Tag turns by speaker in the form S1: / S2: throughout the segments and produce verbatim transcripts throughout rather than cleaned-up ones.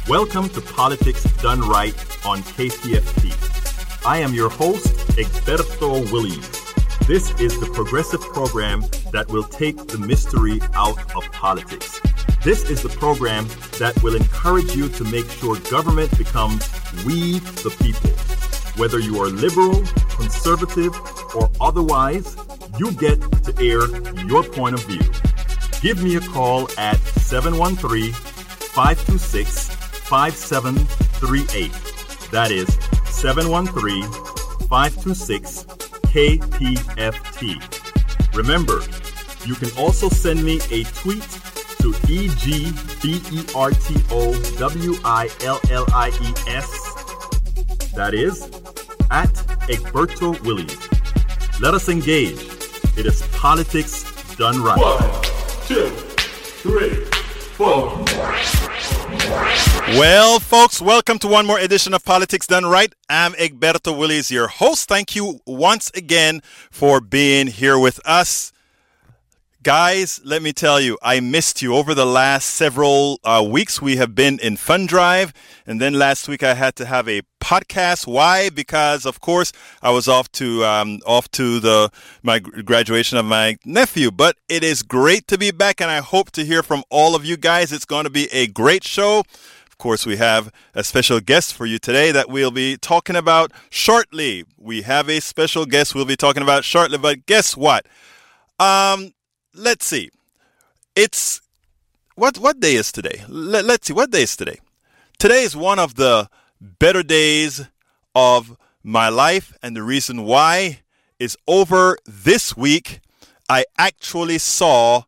S1: Welcome to Politics Done Right on K P F T. I am your host, Egberto Willies. This is the progressive program that will take the mystery out of politics. This is the program that will encourage you to make sure government becomes we the people. Whether you are liberal, conservative, or otherwise, you get to air your point of view. Give me a call at seven one three, five two six, five seven three eight. That is seven one three, five two six, K P F T. Remember, you can also send me a tweet to E G B E R T O W I L L I E S. That is at Egberto Willies. Let us engage. It is politics done right.
S2: One, two, three, four.
S3: Well, folks, welcome to one more edition of Politics Done Right. I'm Egberto Willies, your host. Thank you once again for being here with us. Guys, let me tell you, I missed you. Over the last several uh, weeks, we have been in Fund Drive. And then last week, I had to have a podcast. Why? Because, of course, I was off to um, off to the my graduation of my nephew. But it is great to be back, and I hope to hear from all of you guys. It's going to be a great show. Of course, we have a special guest for you today that we'll be talking about shortly. We have a special guest we'll be talking about shortly. But guess what? Um... Let's see. It's what what day is today? Let, let's see. What day is today? Today is one of the better days of my life, and the reason why is over this week I actually saw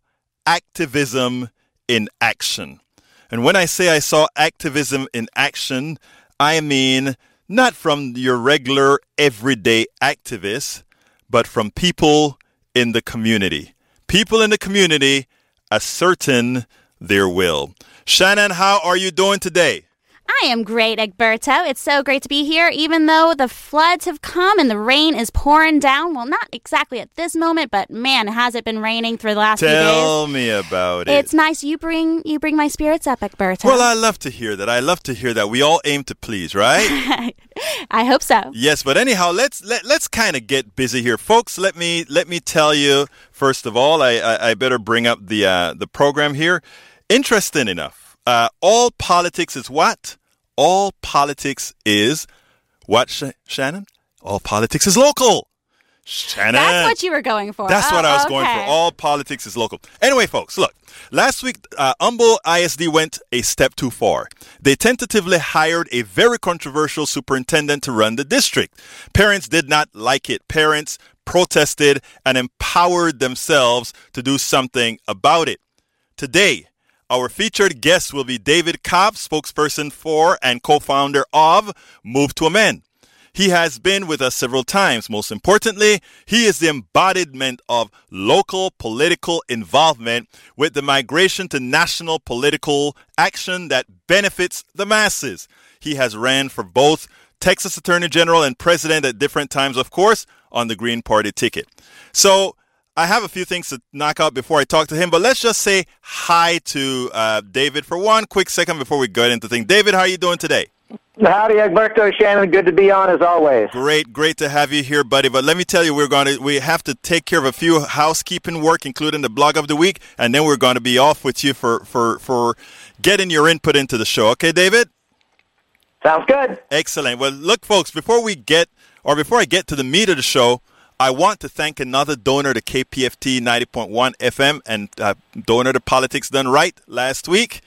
S3: activism in action. And when I say I saw activism in action, I mean not from your regular everyday activists, but from people in the community. People in the community ascertain their will. Shannon, how are you doing today?
S4: I am great, Egberto. It's so great to be here, even though the floods have come and the rain is pouring down. Well, not exactly at this moment, but man, has it been raining for the last
S3: Tell
S4: few days.
S3: Tell me about it.
S4: It's nice. You bring you bring my spirits up, Egberto.
S3: Well, I love to hear that. I love to hear that. We all aim to please, right?
S4: I hope so.
S3: Yes, but anyhow, let's let, let's kind of get busy here, folks. Let me let me tell you first of all. I I, I better bring up the uh, the program here. Interesting enough, uh, all politics is what? All politics is what, Sh- Shannon? All politics is local. Shannon.
S4: That's what you were going for.
S3: That's
S4: oh,
S3: what I was
S4: okay.
S3: going for. All politics is local. Anyway, folks, look. Last week, uh, Humble I S D went a step too far. They tentatively hired a very controversial superintendent to run the district. Parents did not like it. Parents protested and empowered themselves to do something about it. Today, our featured guest will be David Cobb, spokesperson for and co-founder of Move to Amend. He has been with us several times. Most importantly, he is the embodiment of local political involvement with the migration to national political action that benefits the masses. He has ran for both Texas Attorney General and President at different times, of course, on the Green Party ticket. So, I have a few things to knock out before I talk to him, but let's just say hi to uh, David for one quick second before we get into things. David, how are you doing today?
S5: Howdy, Egberto, Shannon. Good to be on as always.
S3: Great, great to have you here, buddy. But let me tell you, we're going to we have to take care of a few housekeeping work, including the blog of the week, and then we're going to be off with you for for for getting your input into the show. Okay, David?
S5: Sounds good.
S3: Excellent. Well, look, folks, before we get or before I get to the meat of the show, I want to thank another donor to K P F T ninety point one F M and uh, donor to Politics Done Right last week.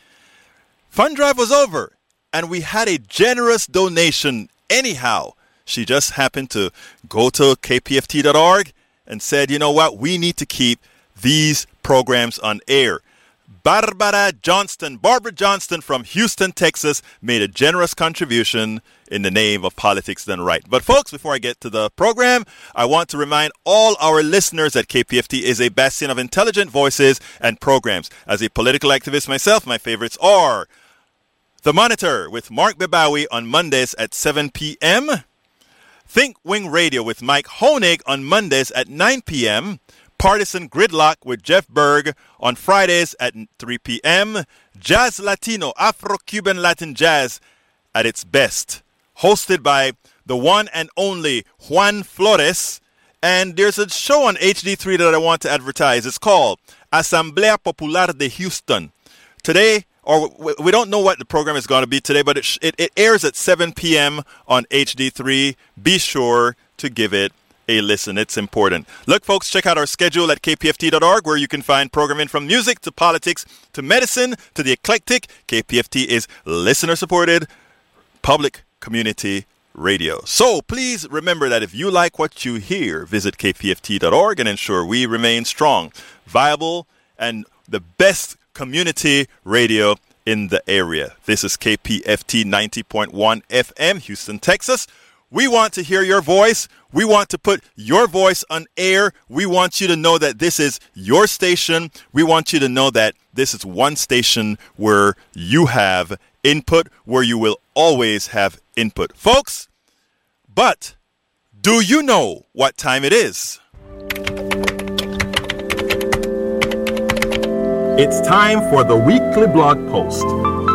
S3: Fund Drive was over, and we had a generous donation anyhow. She just happened to go to K P F T dot org and said, you know what, we need to keep these programs on air. Barbara Johnston, Barbara Johnston from Houston, Texas, made a generous contribution in the name of Politics Done Right. But folks, before I get to the program, I want to remind all our listeners that K P F T is a bastion of intelligent voices and programs. As a political activist myself, my favorites are The Monitor with Mark Bebawi on Mondays at seven p.m., Think Wing Radio with Mike Honig on Mondays at nine p.m., Partisan Gridlock with Jeff Berg on Fridays at three p.m. Jazz Latino, Afro-Cuban Latin jazz at its best. Hosted by the one and only Juan Flores. And there's a show on H D three that I want to advertise. It's called Asamblea Popular de Houston. Today, or we don't know what the program is going to be today, but it, sh- it, it airs at seven p.m. on H D three. Be sure to give it a listen. It's important. Look, folks, check out our schedule at k p f t dot org, where you can find programming from music to politics to medicine to the eclectic. K P F T is listener-supported public community radio. So please remember that if you like what you hear, visit k p f t dot org and ensure we remain strong, viable, and the best community radio in the area. This is K P F T ninety point one F M, Houston, Texas. We want to hear your voice. We want to put your voice on air. We want you to know that this is your station. We want you to know that this is one station where you have input, where you will always have input. Folks, but do you know what time it is?
S1: It's time for the weekly blog post.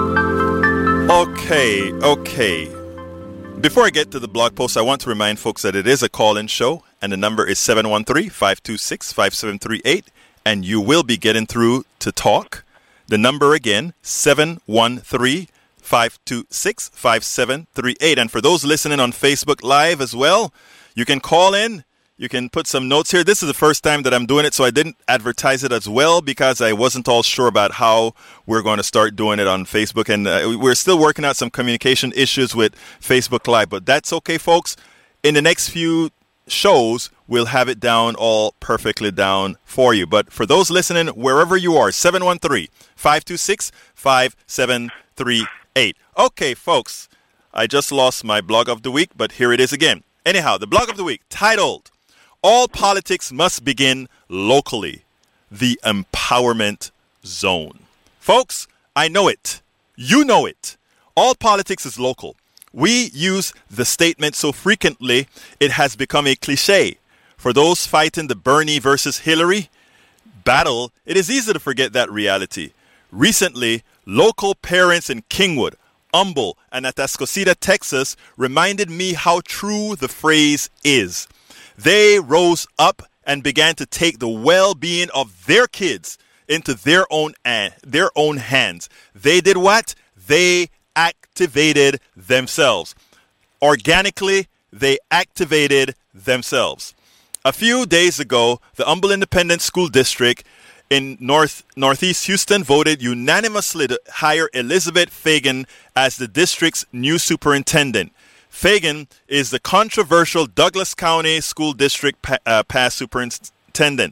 S3: Okay, okay. Before I get to the blog post, I want to remind folks that it is a call-in show, and the number is seven one three, five two six, five seven three eight, and you will be getting through to talk. The number again, seven one three, five two six, five seven three eight. And for those listening on Facebook Live as well, you can call in. You can put some notes here. This is the first time that I'm doing it, so I didn't advertise it as well because I wasn't all sure about how we're going to start doing it on Facebook. And uh, we're still working out some communication issues with Facebook Live. But that's okay, folks. In the next few shows, we'll have it down all perfectly down for you. But for those listening, wherever you are, seven one three, five two six, five seven three eight. Okay, folks, I just lost my blog of the week, but here it is again. Anyhow, the blog of the week titled, All Politics Must Begin Locally, the Empowerment Zone. Folks, I know it. You know it. All politics is local. We use the statement so frequently, it has become a cliche. For those fighting the Bernie versus Hillary battle, it is easy to forget that reality. Recently, local parents in Kingwood, Humble, and Atascocita, Texas, reminded me how true the phrase is. They rose up and began to take the well-being of their kids into their own uh, their own hands. They did what? They activated themselves. Organically, they activated themselves. A few days ago, the Humble Independent School District in North Northeast Houston voted unanimously to hire Elizabeth Fagan as the district's new superintendent. Fagan is the controversial Douglas County School District pa- uh, past superintendent.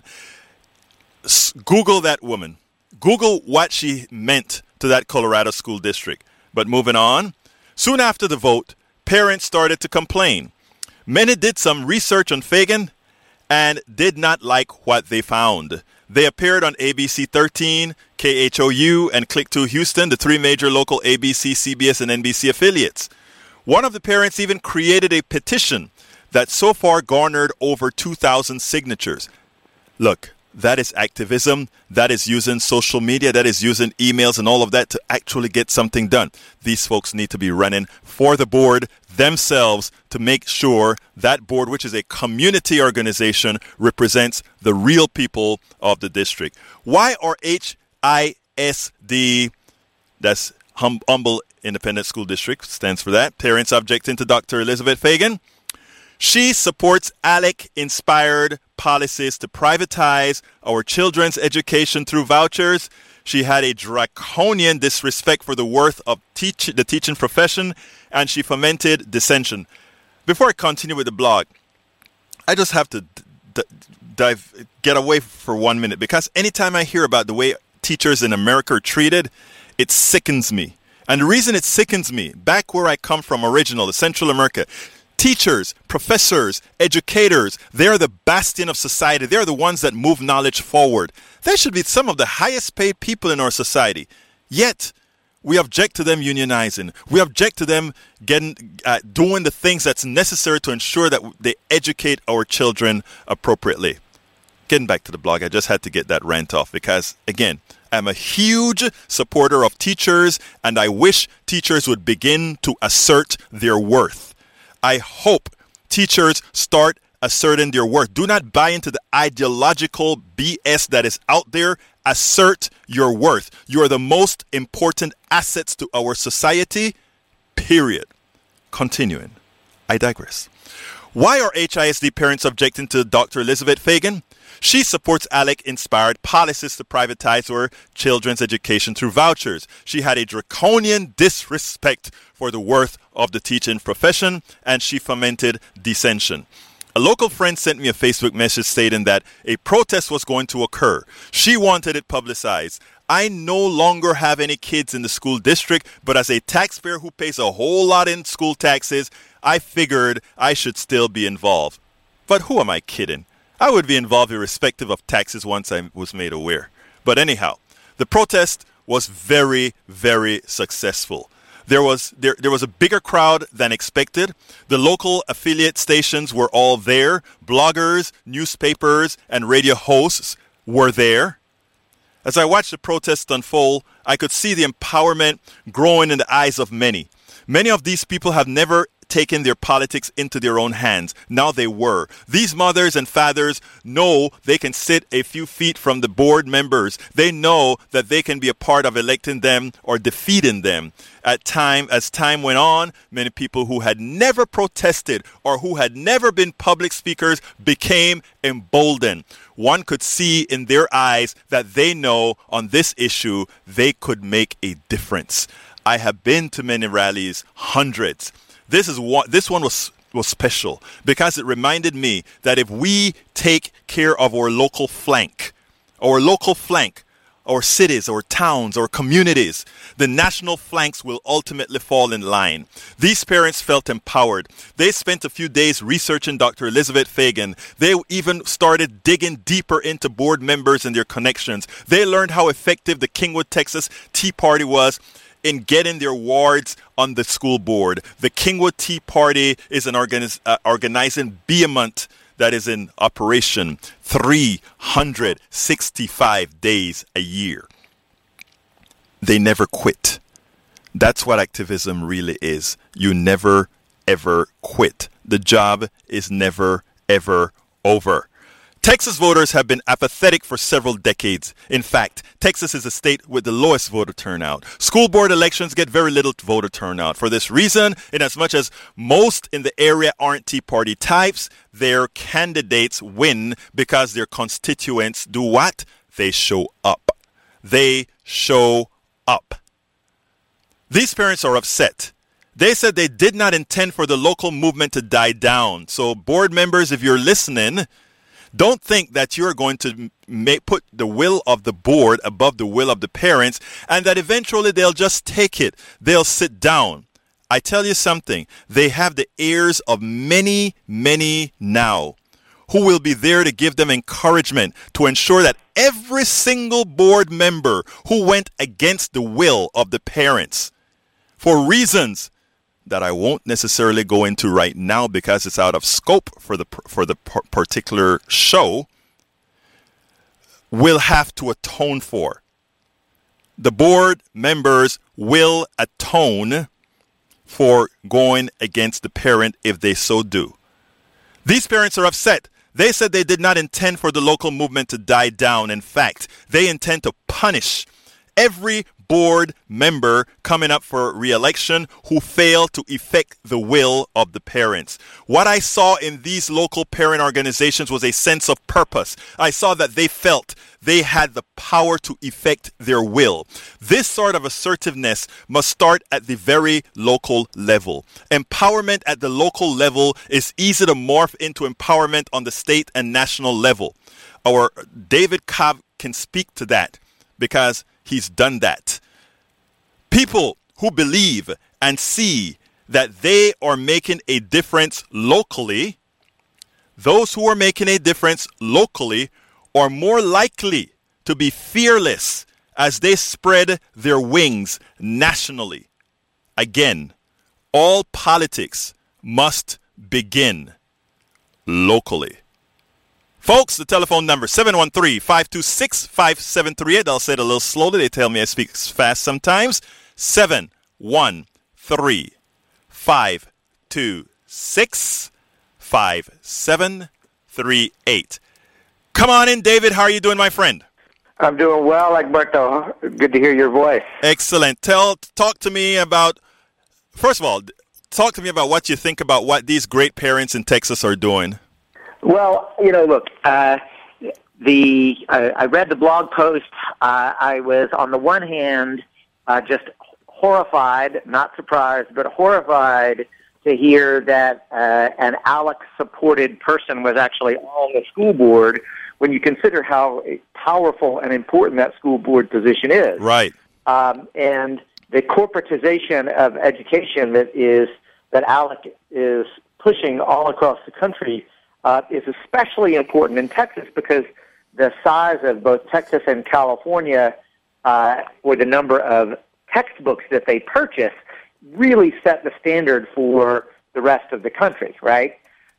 S3: S- Google that woman. Google what she meant to that Colorado school district. But moving on, soon after the vote, parents started to complain. Many did some research on Fagan and did not like what they found. They appeared on A B C thirteen, K H O U, and Click two Houston, the three major local A B C, C B S, and N B C affiliates. One of the parents even created a petition that so far garnered over two thousand signatures. Look, that is activism. That is using social media. That is using emails and all of that to actually get something done. These folks need to be running for the board themselves to make sure that board, which is a community organization, represents the real people of the district. Why are H I S D, that's hum, Humble Independent School District, stands for that, parents objecting to Doctor Elizabeth Fagan? She supports ALEC-inspired policies to privatize our children's education through vouchers. She had a draconian disrespect for the worth of teach- the teaching profession, and she fomented dissension. Before I continue with the blog, I just have to d- d- dive, get away for one minute, because anytime I hear about the way teachers in America are treated, it sickens me. And the reason it sickens me, back where I come from originally, Central America, teachers, professors, educators, they're the bastion of society. They're the ones that move knowledge forward. They should be some of the highest paid people in our society. Yet, we object to them unionizing. We object to them getting uh, doing the things that's necessary to ensure that they educate our children appropriately. getting back to the blog, I just had to get that rant off because, again, I'm a huge supporter of teachers, and I wish teachers would begin to assert their worth. I hope teachers start asserting their worth. Do not buy into the ideological B S that is out there. Assert your worth. You are the most important assets to our society, period. Continuing. I digress. Why are H I S D parents objecting to Doctor Elizabeth Fagan? She supports ALEC-inspired policies to privatize our children's education through vouchers. She had a draconian disrespect for the worth of the teaching profession, and she fomented dissension. A local friend sent me a Facebook message stating that a protest was going to occur. She wanted it publicized. I no longer have any kids in the school district, but as a taxpayer who pays a whole lot in school taxes, I figured I should still be involved. But who am I kidding? I would be involved irrespective of taxes once I was made aware. But anyhow, the protest was very, very successful. There was there, there was a bigger crowd than expected. The local affiliate stations were all there. Bloggers, newspapers, and radio hosts were there. As I watched the protest unfold, I could see the empowerment growing in the eyes of many. Many of these people have never taken their politics into their own hands. Now they were. These mothers and fathers know they can sit a few feet from the board members. They know that they can be a part of electing them or defeating them. At time, as time went on, many people who had never protested or who had never been public speakers became emboldened. One could see in their eyes that they know on this issue they could make a difference. I have been to many rallies, hundreds. This is one. This one was was special because it reminded me that if we take care of our local flank, our local flank, our cities, our towns, our communities, the national flanks will ultimately fall in line. These parents felt empowered. They spent a few days researching Doctor Elizabeth Fagan. They even started digging deeper into board members and their connections. They learned how effective the Kingwood, Texas Tea Party was in getting their wards on the school board. The Kingwood Tea Party is an organiz- uh, organizing behemoth that is in operation three hundred sixty-five days a year. They never quit. That's what activism really is. You never, ever quit. The job is never, ever over. Texas voters have been apathetic for several decades. In fact, Texas is a state with the lowest voter turnout. School board elections get very little voter turnout. For this reason, inasmuch as most in the area aren't Tea Party types, their candidates win because their constituents do what? They show up. They show up. These parents are upset. They said they did not intend for the local movement to die down. So board members, if you're listening, don't think that you're going to make, put the will of the board above the will of the parents and that eventually they'll just take it. They'll sit down. I tell you something. They have the ears of many, many now who will be there to give them encouragement to ensure that every single board member who went against the will of the parents for reasons that I won't necessarily go into right now because it's out of scope for the for the particular show, will have to atone for. The board members will atone for going against the parent if they so do. These parents are upset. They said they did not intend for the local movement to die down. In fact, they intend to punish every board member coming up for re-election who failed to effect the will of the parents. What I saw in these local parent organizations was a sense of purpose. I saw that they felt they had the power to effect their will. This sort of assertiveness must start at the very local level. Empowerment at the local level is easy to morph into empowerment on the state and national level. Our David Cobb can speak to that because he's done that. People who believe and see that they are making a difference locally, those who are making a difference locally are more likely to be fearless as they spread their wings nationally. Again, all politics must begin locally. Folks, the telephone number, seven one three, five two six, five seven three eight. I'll say it a little slowly. They tell me I speak fast sometimes. seven one three, five two six, five seven three eight. Come on in, David. How are you doing, my friend?
S5: I'm doing well, Egberto. Good to hear your voice.
S3: Excellent. Tell, talk to me about, first of all, talk to me about what you think about what these great parents in Texas are doing.
S5: Well, you know, look, uh, the I, I read the blog post. Uh, I was, on the one hand, uh, just horrified, not surprised, but horrified to hear that uh, an ALEC-supported person was actually on the school board when you consider how powerful and important that school board position is.
S3: Right.
S5: Um, and the corporatization of education that is that ALEC is pushing all across the country uh, is especially important in Texas because the size of both Texas and California uh, or the number of textbooks that they purchase really set the standard for the rest of the country, right?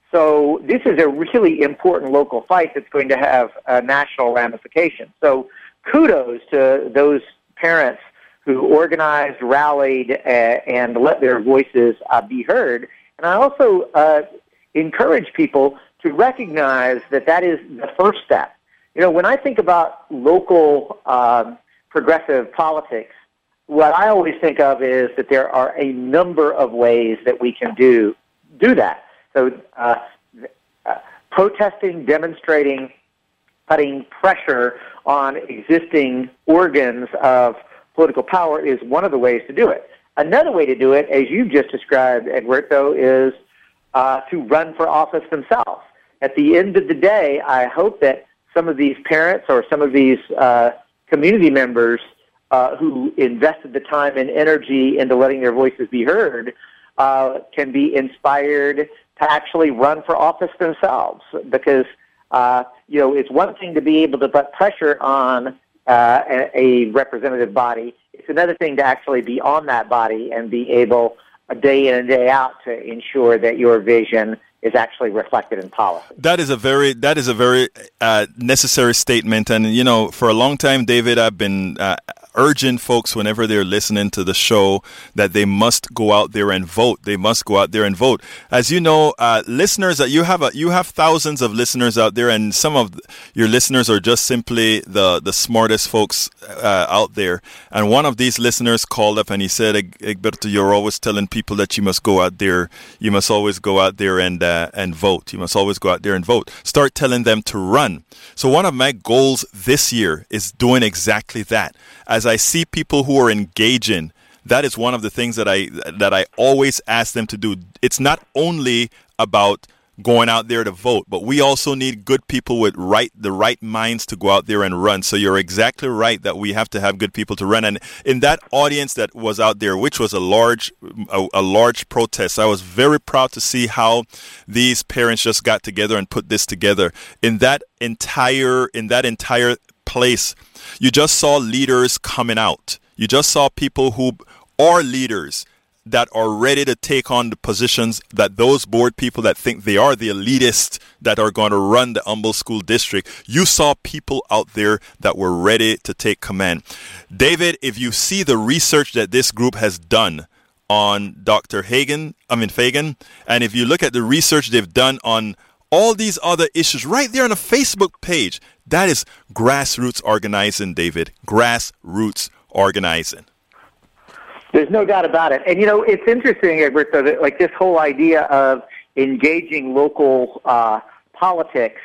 S5: So this is a really important local fight that's going to have uh, national ramifications. So kudos to those parents who organized, rallied, uh, and let their voices uh, be heard. And I also uh, encourage people to recognize that that is the first step. You know, when I think about local um, progressive politics, what I always think of is that there are a number of ways that we can do do that. So uh, uh, protesting, demonstrating, putting pressure on existing organs of political power is one of the ways to do it. Another way to do it, as you just described, Egberto, is uh, to run for office themselves. At the end of the day, I hope that some of these parents or some of these uh, community members uh, who invested the time and energy into letting their voices be heard uh, can be inspired to actually run for office themselves. Because, uh, you know, it's one thing to be able to put pressure on uh, a, a representative body. It's another thing to actually be on that body and be able, a day in and day out, to ensure that your vision is actually reflected in policy.
S3: That is a very that is a very uh, necessary statement, and you know, for a long time, David, I've been uh, urging folks whenever they're listening to the show that they must go out there and vote. They must go out there and vote. As you know, uh, listeners, that you have a, you have thousands of listeners out there, and some of your listeners are just simply the the smartest folks uh, out there. And one of these listeners called up and he said, "Egberto, you're always telling people that you must go out there. You must always go out there and uh, and vote. You must always go out there and vote. Start telling them to run." So one of my goals this year is doing exactly that. As I see people who are engaging, that is one of the things that I that I always ask them to do. It's not only about going out there to vote, but we also need good people with right the right minds to go out there and run. So you're exactly right that we have to have good people to run. And in that audience that was out there, which was a large a, a large protest, I was very proud to see how these parents just got together and put this together. In that entire in that entire place, you just saw leaders coming out. You just saw people who are leaders that are ready to take on the positions that those board people that think they are the elitists that are going to run the Humboldt School District. You saw people out there that were ready to take command. David, if you see the research that this group has done on Doctor Hagan, I mean Fagan, and if you look at the research they've done on all these other issues right there on a Facebook page, that is grassroots organizing, David. Grassroots organizing.
S5: There's no doubt about it. And, you know, it's interesting, Egberto, that, like, this whole idea of engaging local uh, politics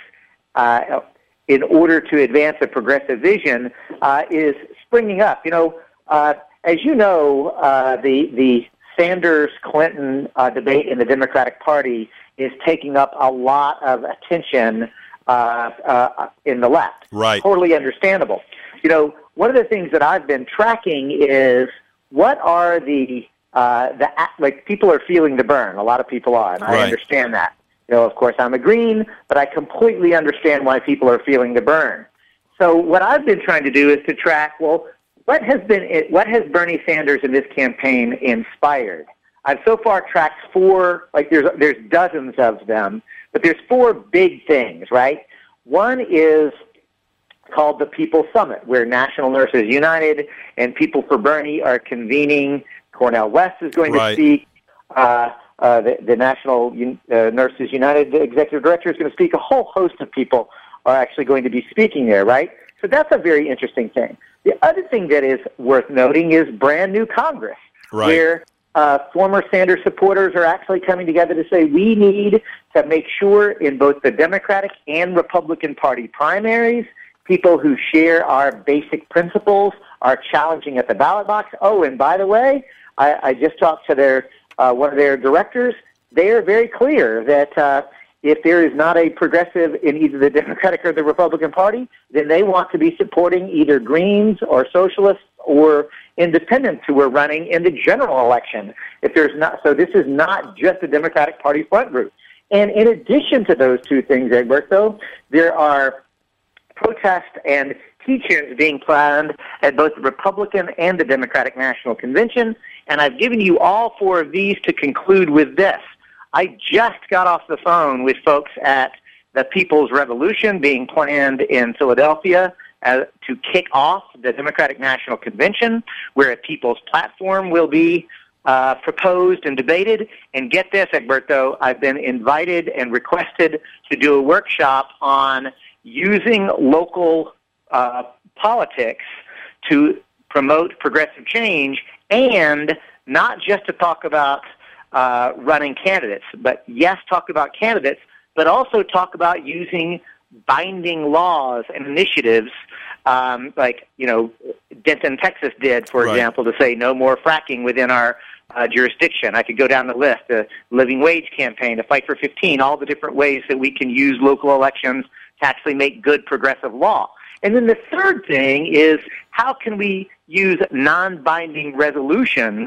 S5: uh, in order to advance a progressive vision uh, is springing up. You know, uh, as you know, uh, the, the Sanders-Clinton uh, debate in the Democratic Party is taking up a lot of attention uh, uh, in the left.
S3: Right.
S5: Totally understandable. You know, one of the things that I've been tracking is what are the, uh, the like, people are feeling the burn. A lot of people are, and I
S3: Right.
S5: understand that. You know, of course, I'm a Green, but I completely understand why people are feeling the burn. So what I've been trying to do is to track, well, what has been what has Bernie Sanders in this campaign inspired? I've so far tracked four, like there's there's dozens of them, but there's four big things, right? One is called the People's Summit, where National Nurses United and People for Bernie are convening. Cornel West is going
S3: Right.
S5: to speak. Uh, uh, the, the National uh, Nurses United Executive Director is going to speak. A whole host of people are actually going to be speaking there, right? So that's a very interesting thing. The other thing that is worth noting is brand new Congress,
S3: Right.
S5: where uh, former Sanders supporters are actually coming together to say we need to make sure in both the Democratic and Republican Party primaries, people who share our basic principles are challenging at the ballot box. Oh, and by the way, I, I just talked to their uh, one of their directors. They are very clear that uh, if there is not a progressive in either the Democratic or the Republican Party, then they want to be supporting either Greens or Socialists or Independents who are running in the general election. If there's not, so this is not just the Democratic Party front group. And in addition to those two things, Egbert, though, there are protests and teach-ins being planned at both the Republican and the Democratic National Convention. And I've given you all four of these to conclude with this. I just got off the phone with folks at the People's Revolution being planned in Philadelphia uh, to kick off the Democratic National Convention, where a People's Platform will be uh, proposed and debated. And get this, Egberto, I've been invited and requested to do a workshop on using local uh, politics to promote progressive change, and not just to talk about uh, running candidates, but yes, talk about candidates, but also talk about using binding laws and initiatives um, like, you know, Denton, Texas did, for
S3: Right.
S5: example, to say no more fracking within our uh, jurisdiction. I could go down the list, the living wage campaign, the Fight for fifteen, all the different ways that we can use local elections to actually make good progressive law. And then the third thing is, how can we use non-binding resolutions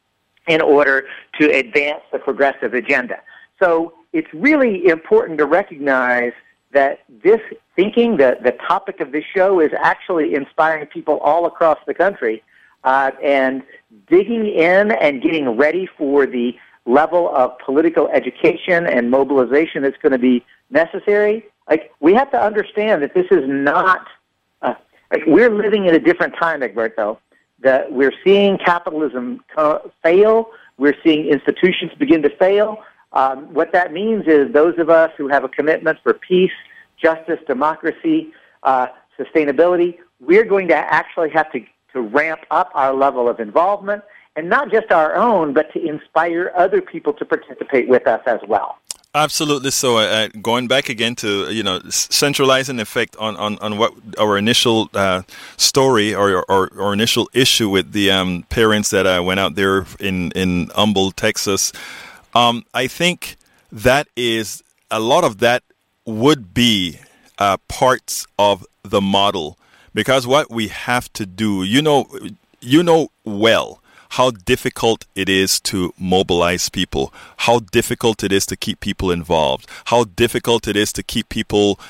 S5: in order to advance the progressive agenda? So it's really important to recognize that this thinking, the, the topic of this show, is actually inspiring people all across the country, uh, and digging in and getting ready for the level of political education and mobilization that's going to be necessary. Like, we have to understand that this is not, uh, like, we're living in a different time, Egberto. That we're seeing capitalism co- fail. We're seeing institutions begin to fail. Um, what that means is those of us who have a commitment for peace, justice, democracy, uh, sustainability, we're going to actually have to, to ramp up our level of involvement, and not just our own, but to inspire other people to participate with us as well.
S3: Absolutely. So, uh, going back again to, you know, centralizing effect on, on, on what our initial uh, story or, or or initial issue with the um, parents that uh, went out there in in Humble, Texas. Um, I think that is a lot of that would be uh, parts of the model, because what we have to do, you know, you know well. how difficult it is to mobilize people, how difficult it is to keep people involved, how difficult it is to keep people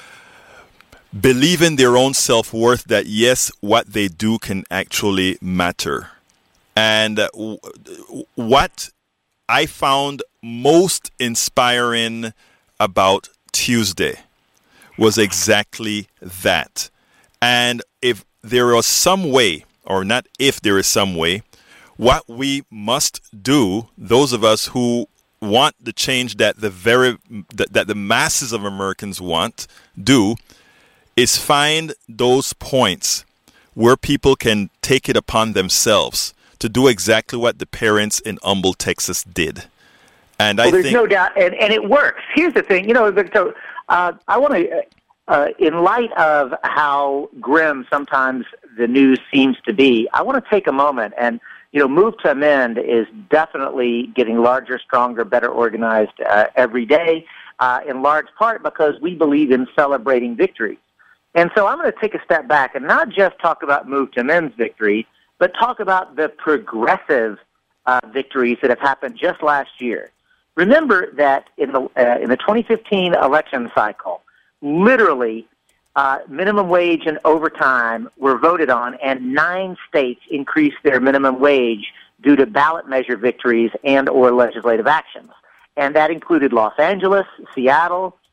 S3: believe in their own self-worth, that yes, what they do can actually matter. And uh, w- what I found most inspiring about Tuesday was exactly that. And if there was some way, or not if there is some way, what we must do, those of us who want the change that the very that, that the masses of Americans want, do, is find those points where people can take it upon themselves to do exactly what the parents in Humble, Texas did. And
S5: well,
S3: I
S5: there's
S3: think
S5: no doubt, and, and it works. Here's the thing, you know, so, uh, I want to, uh, in light of how grim sometimes the news seems to be, I want to take a moment and, you know, Move to Amend is definitely getting larger, stronger, better organized uh, every day, uh, in large part because we believe in celebrating victory. And so I'm going to take a step back and not just talk about Move to Amend's victory, but talk about the progressive uh, victories that have happened just last year. Remember that in the uh, in the twenty fifteen election cycle, literally uh, minimum wage and overtime were voted on, and nine states increased their minimum wage due to ballot measure victories and or legislative actions. And that included Los Angeles, Seattle,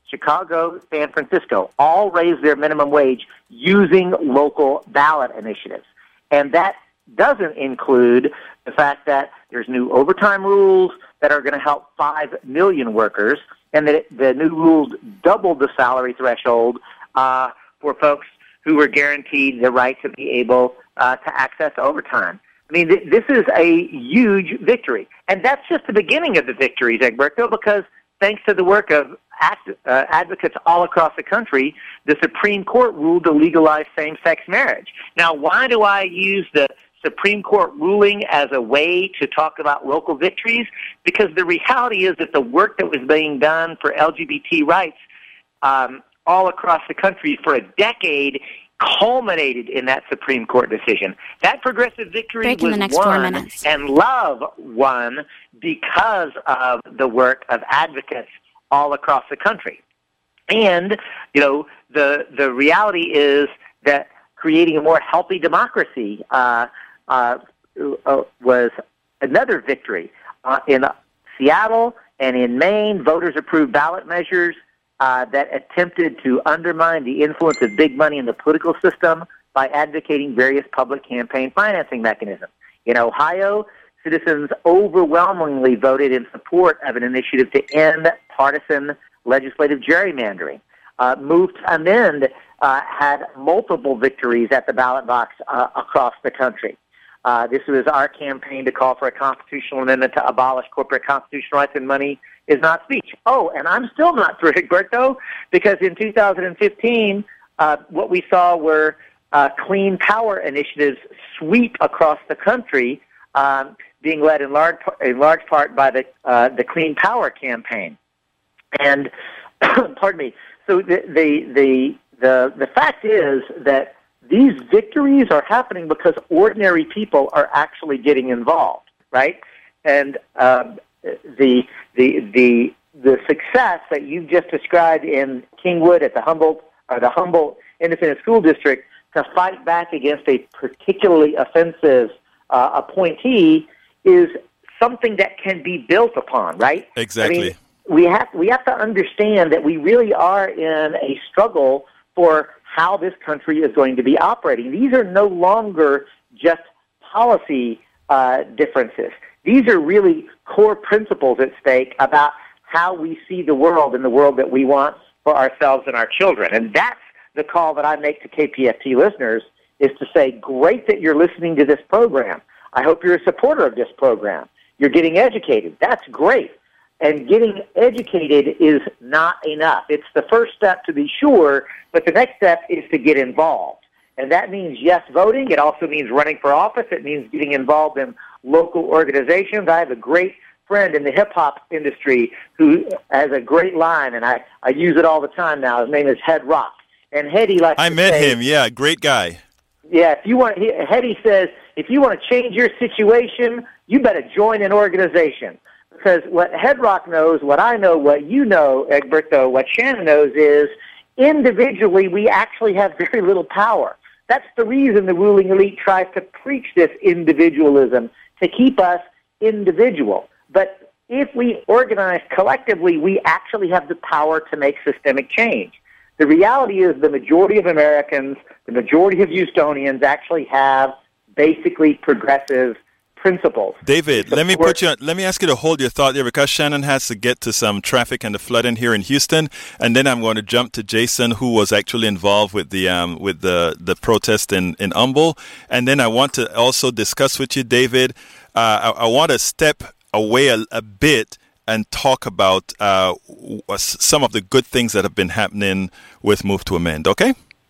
S5: Chicago, San Francisco, all raised their minimum wage using local ballot initiatives. And that doesn't include the fact that there's new overtime rules that are going to help five million workers, and that the new rules doubled the salary threshold uh, for folks who were guaranteed the right to be able uh, to access overtime. I mean, th- this is a huge victory. And that's just the beginning of the victories, Egberto, because thanks to the work of act, uh, advocates all across the country, the Supreme Court ruled to legalize same-sex marriage. Now, why do I use the Supreme Court ruling as a way to talk about local victories? Because the reality is that the work that was being done for L G B T rights um, all across the country for a decade culminated in that Supreme Court decision. That progressive victory
S4: Breaking
S5: was
S4: the next
S5: won,
S4: four minutes.
S5: and love won because of the work of advocates all across the country. And, you know, the the reality is that creating a more healthy democracy uh, uh, uh, was another victory. Uh, in Seattle and in Maine, voters approved ballot measures uh, that attempted to undermine the influence of big money in the political system by advocating various public campaign financing mechanisms. In Ohio, citizens overwhelmingly voted in support of an initiative to end partisan legislative gerrymandering. Uh, Move to Amend uh, had multiple victories at the ballot box uh, across the country. Uh, this was our campaign to call for a constitutional amendment to abolish corporate constitutional rights, and money is not speech. Oh, and I'm still not through, Egberto, because in two thousand fifteen, uh, what we saw were uh, clean power initiatives sweep across the country, um, being led in large, in large part by the uh, the Clean Power campaign. And pardon me. So the the the the, the fact is that these victories are happening because ordinary people are actually getting involved, right? And um, the the the the success that you've just described in Kingwood at the Humboldt or the Humboldt Independent School District to fight back against a particularly offensive uh, appointee is something that can be built upon, right?
S3: Exactly.
S5: I mean, we have we have to understand that we really are in a struggle for how this country is going to be operating. These are no longer just policy uh, differences. These are really core principles at stake about how we see the world and the world that we want for ourselves and our children. And that's the call that I make to K P F T listeners, is to say, great that you're listening to this program. I hope you're a supporter of this program. You're getting educated. That's great. And getting educated is not enough. It's the first step, to be sure, but the next step is to get involved. And that means, yes, voting. It also means running for office. It means getting involved in local organizations. I have a great friend in the hip-hop industry who has a great line, and I, I use it all the time now. His name is Head Rock. And Heady likes
S3: I
S5: to
S3: met
S5: say,
S3: him, yeah, great guy.
S5: Yeah, if you want, he, Heady says, if you want to change your situation, you better join an organization. Because what Head Rock knows, what I know, what you know, Egberto, what Shannon knows is, individually, we actually have very little power. That's the reason the ruling elite tries to preach this individualism, to keep us individual. But if we organize collectively, we actually have the power to make systemic change. The reality is the majority of Americans, the majority of Houstonians actually have basically progressive principles.
S3: David, let me put you on, let me ask you to hold your thought there, because Shannon has to get to some traffic and the flooding here in Houston, and then I'm going to jump to Jason, who was actually involved with the um, with the, the protest in, in Humble. And then I want to also discuss with you, David, uh, I, I want to step away a, a bit and talk about uh, some of the good things that have been happening with Move to Amend, okay?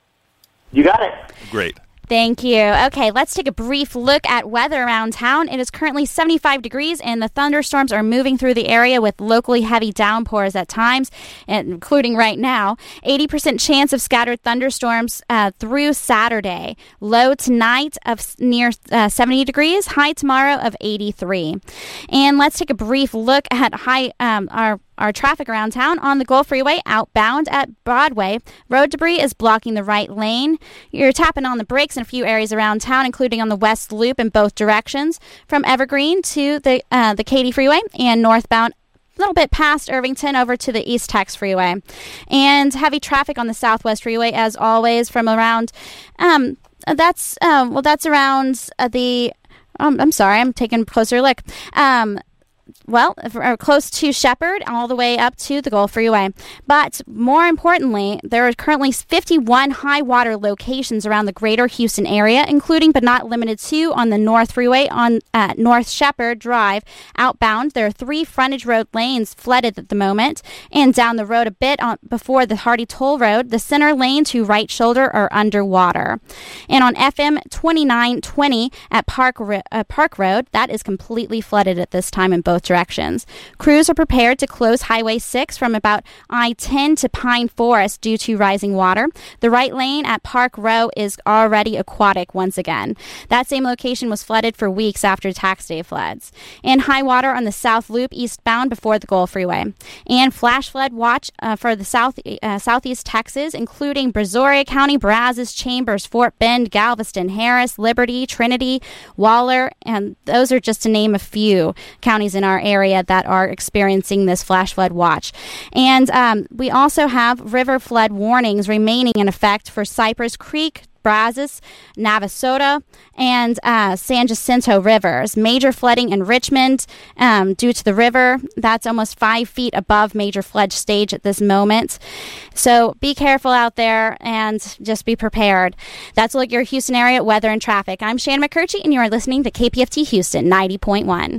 S5: You got it.
S3: Great.
S4: Thank you. Okay, let's take a brief look at weather around town. It is currently seventy-five degrees, and the thunderstorms are moving through the area with locally heavy downpours at times, including right now. eighty percent chance of scattered thunderstorms uh, through Saturday. Low tonight of near uh, seventy degrees, high tomorrow of eighty-three. And let's take a brief look at high um, our Our traffic around town. On the Gulf Freeway, outbound at Broadway, road debris is blocking the right lane. You're tapping on the brakes in a few areas around town, including on the West Loop in both directions, from Evergreen to the uh, the Katy Freeway and northbound little bit past Irvington over to the East Tex Freeway. And heavy traffic on the Southwest Freeway, as always, from around, um, that's, um, well, that's around uh, the, um, I'm sorry, I'm taking a closer look. Um, Well, close to Shepherd, all the way up to the Gulf Freeway. But more importantly, there are currently fifty-one high water locations around the greater Houston area, including but not limited to on the North Freeway on uh, North Shepherd Drive. Outbound, there are three frontage road lanes flooded at the moment. And down the road a bit on, before the Hardy Toll Road, the center lane to right shoulder are underwater. And on F M twenty-nine twenty at Park, uh, Park Road, that is completely flooded at this time in both directions. Crews are prepared to close Highway six from about I ten to Pine Forest due to rising water. The right lane at Park Row is already aquatic once again. That same location was flooded for weeks after tax day floods. And high water on the South Loop eastbound before the Gulf Freeway. And flash flood watch uh, for the south uh, southeast Texas, including Brazoria County, Brazos, Chambers, Fort Bend, Galveston, Harris, Liberty, Trinity, Waller, and those are just to name a few counties in our area that are experiencing this flash flood watch. And um, we also have river flood warnings remaining in effect for Cypress Creek, Brazos, Navasota, and uh, San Jacinto rivers. Major flooding in Richmond um, due to the river. That's almost five feet above major flood stage at this moment. So be careful out there and just be prepared. That's a look at your Houston area weather and traffic. I'm Shannon McCurchie, and you are listening to K P F T Houston ninety point one.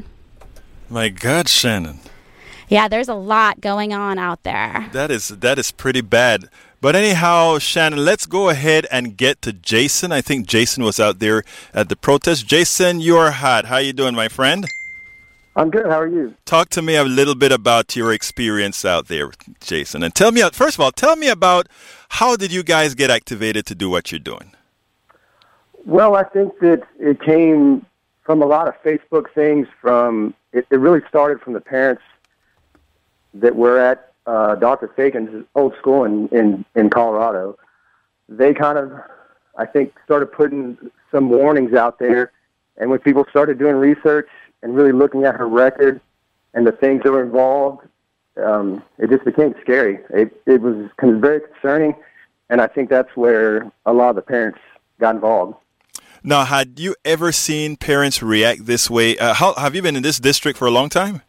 S3: My God, Shannon.
S4: Yeah, there's a lot going on out there.
S3: That is that is pretty bad. But anyhow, Shannon, let's go ahead and get to Jason. I think Jason was out there at the protest. Jason, you're hot. How you doing, my friend?
S6: I'm good. How are you?
S3: Talk to me a little bit about your experience out there, Jason. And tell me, first of all, tell me about how did you guys get activated to do what you're doing?
S6: Well, I think that it came from a lot of Facebook things. From it, it really started from the parents that were at uh, Doctor Fagan's old school in, in, in Colorado. They kind of, I think, started putting some warnings out there. And when people started doing research and really looking at her record and the things that were involved, um, it just became scary. It, it was kind of very concerning, and I think that's where a lot of the parents got involved.
S3: Now, had you ever seen parents react this way? Uh, how, have you been in this district for a long time?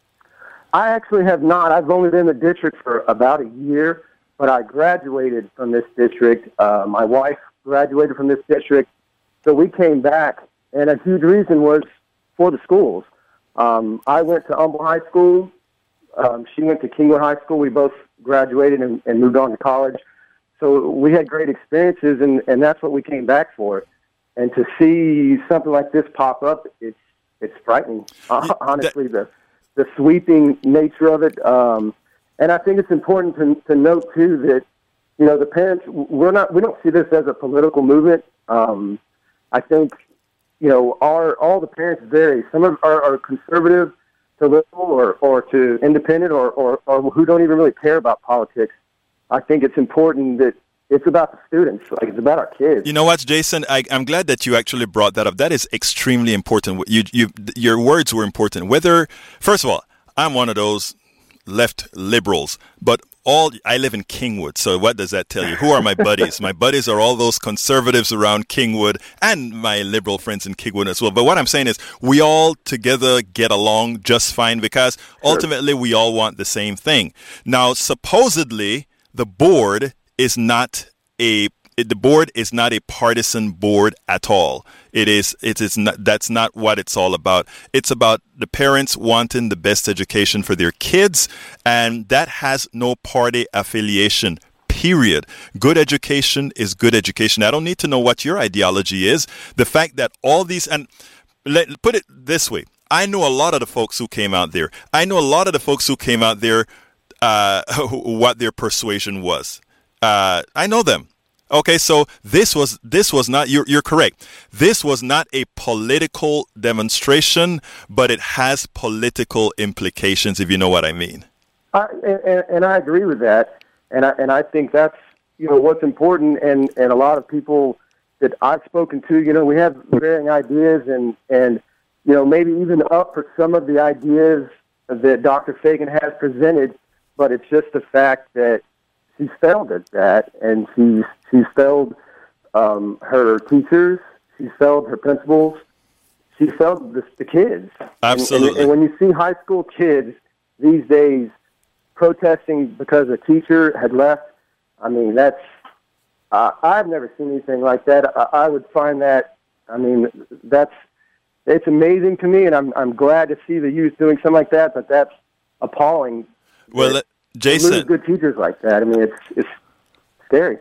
S6: I actually have not. I've only been in the district for about a year, but I graduated from this district. Uh, my wife graduated from this district, so we came back, and a huge reason was for the schools. Um, I went to Humble High School. Um, she went to Kingwood High School. We both graduated and, and moved on to college. So we had great experiences, and, and that's what we came back for. And to see something like this pop up, it's it's frightening. Uh, honestly, the the sweeping nature of it, um, and I think it's important to to note too that you know the parents we're not we don't see this as a political movement. Um, I think you know our all the parents vary. Some of are, are conservative to liberal, or, or to independent, or, or or who don't even really care about politics. I think it's important that. It's about the students. Like, it's about our kids.
S3: You know what, Jason? I, I'm glad that you actually brought that up. That is extremely important. You, you, your words were important. Whether, first of all, I'm one of those left liberals, but all I live in Kingwood. So what does that tell you? Who are my buddies? My buddies are all those conservatives around Kingwood and my liberal friends in Kingwood as well. But what I'm saying is we all together get along just fine because ultimately we all want the same thing. Now, supposedly, the board is not a the board is not a partisan board at all. It is it is not that's not what it's all about. It's about the parents wanting the best education for their kids, and that has no party affiliation. Period. Good education is good education. I don't need to know what your ideology is. The fact that all these and let put it this way, I know a lot of the folks who came out there. I know a lot of the folks who came out there uh, what their persuasion was. Uh, I know them. Okay, so this was this was not, you're, you're correct. This was not a political demonstration, but it has political implications, if you know what I mean.
S6: I, and, and I agree with that. And I, and I think that's, you know, what's important. And, and a lot of people that I've spoken to, you know, we have varying ideas and, and, you know, maybe even up for some of the ideas that Doctor Fagan has presented, but it's just the fact that she's failed at that, and she's she's failed um, her teachers, she's failed her principals, she's failed the, the kids.
S3: Absolutely.
S6: And, and, and when you see high school kids these days protesting because a teacher had left, I mean, that's uh, I've never seen anything like that. I, I would find that, I mean, that's it's amazing to me, and I'm I'm glad to see the youth doing something like that, but that's appalling.
S3: Well,
S6: that,
S3: Jason,
S6: lose good teachers like that. I mean, it's it's scary.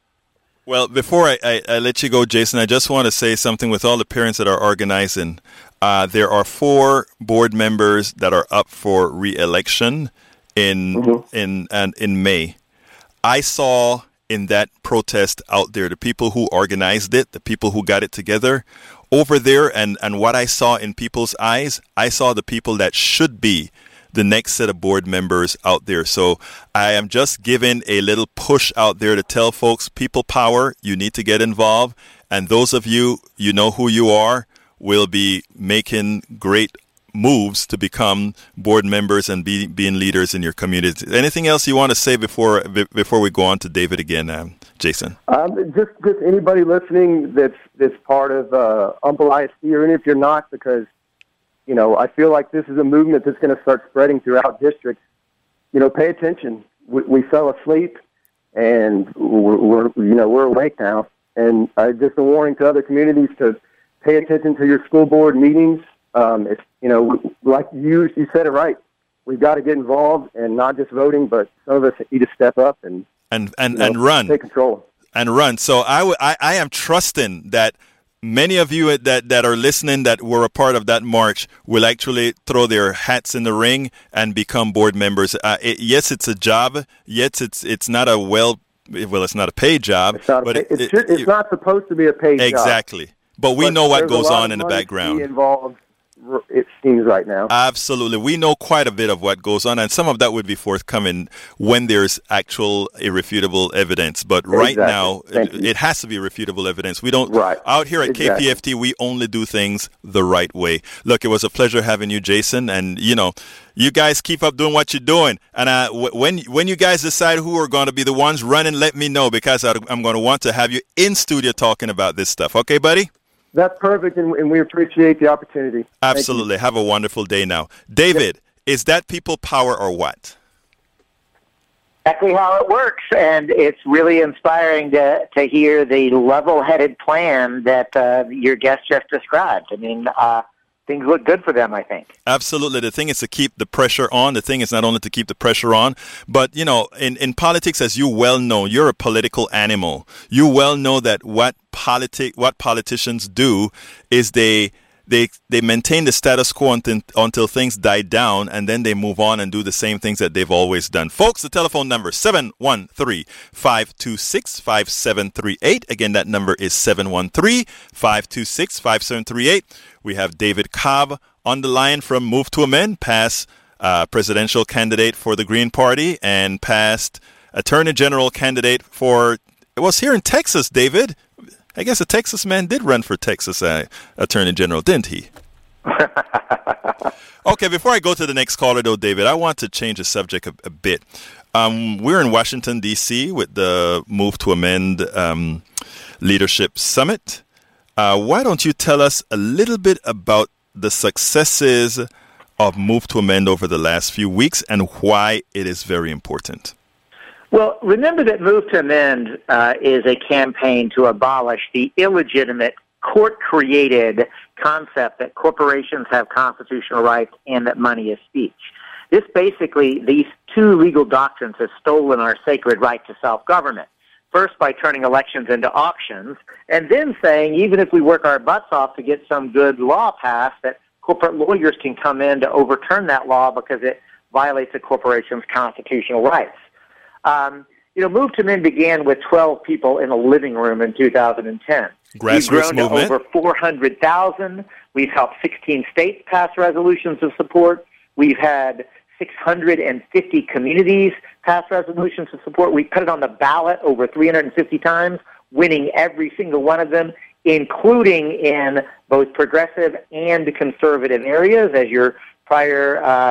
S3: Well, before I, I, I let you go, Jason, I just want to say something with all the parents that are organizing. Uh, there are four board members that are up for re-election in mm-hmm. in and in May. I saw in that protest out there the people who organized it, the people who got it together over there, and, and what I saw in people's eyes, I saw the people that should be the next set of board members out there. So I am just giving a little push out there to tell folks, people power, you need to get involved. And those of you, you know who you are, will be making great moves to become board members and be being leaders in your community. Anything else you want to say before before we go on to David again, um, Jason?
S6: Um, just just anybody listening that's that's part of uh, Humble I S D, or even if you're not, because you know I feel like this is a movement that's going to start spreading throughout districts. You know, pay attention. We, we fell asleep, and we're, we're you know we're awake now. And I just a warning to other communities to pay attention to your school board meetings. Um, it's, you know, like you, you said it right. We've got to get involved, and not just voting, but some of us need to step up and
S3: and and,
S6: you know,
S3: and run,
S6: take control,
S3: and run. So I, w- I, I am trusting that many of you that, that are listening that were a part of that march will actually throw their hats in the ring and become board members. Uh, it, yes, it's a job. Yes, it's it's not a well, well, it's not a paid job.
S6: It's not,
S3: but
S6: a,
S3: it,
S6: it,
S3: it,
S6: it's
S3: it,
S6: not supposed to be a paid
S3: exactly.
S6: job.
S3: Exactly. But we
S6: but
S3: know what goes on
S6: of
S3: in the
S6: money
S3: background.
S6: To be involved, it seems right now.
S3: Absolutely. We know quite a bit of what goes on, and some of that would be forthcoming when there's actual irrefutable evidence. But right
S6: exactly.
S3: now, it, it has to be irrefutable evidence. We don't,
S6: right.
S3: out here at
S6: exactly.
S3: K P F T, we only do things the right way. Look, it was a pleasure having you, Jason, and, you know, you guys keep up doing what you're doing. And uh, w- when when you guys decide who are going to be the ones running, let me know, because I, I'm going to want to have you in studio talking about this stuff. Okay, buddy?
S6: That's perfect, and, and we appreciate the opportunity.
S3: Absolutely. Have a wonderful day now. David, yep. Is that people power or what?
S5: Exactly how it works, and it's really inspiring to, to hear the level-headed plan that uh, your guest just described. I mean, uh, things look good for them, I think.
S3: Absolutely. The thing is to keep the pressure on. The thing is not only to keep the pressure on, but, you know, in, in politics, as you well know, you're a political animal. You well know that what politic, what politicians do is they they they maintain the status quo until, until things die down, and then they move on and do the same things that they've always done. Folks, the telephone number, seven one three, five two six, five seven three eight. Again, that number is seven one three, five two six, five seven three eight. We have David Cobb on the line from Move to Amend, past uh, presidential candidate for the Green Party and past Attorney General candidate for, it was here in Texas, David. I guess a Texas man did run for Texas uh, Attorney General, didn't he? Okay, before I go to the next caller, though, David, I want to change the subject a, a bit. Um, we're in Washington, D C with the Move to Amend um, Leadership Summit. Uh, why don't you tell us a little bit about the successes of Move to Amend over the last few weeks and why it is very important?
S5: Well, remember that Move to Amend uh, is a campaign to abolish the illegitimate, court-created concept that corporations have constitutional rights and that money is speech. This basically, these two legal doctrines have stolen our sacred right to self-government. First, by turning elections into auctions, and then saying, even if we work our butts off to get some good law passed, that corporate lawyers can come in to overturn that law because it violates a corporation's constitutional rights. Um, you know, Move to Amend began with twelve people in a living room in two thousand ten.
S3: Grassroots
S5: We've grown
S3: movement.
S5: to over four hundred thousand. We've helped sixteen states pass resolutions of support. We've had six hundred fifty communities pass resolutions of support. We put it on the ballot over three hundred fifty times, winning every single one of them, including in both progressive and conservative areas, as your prior uh,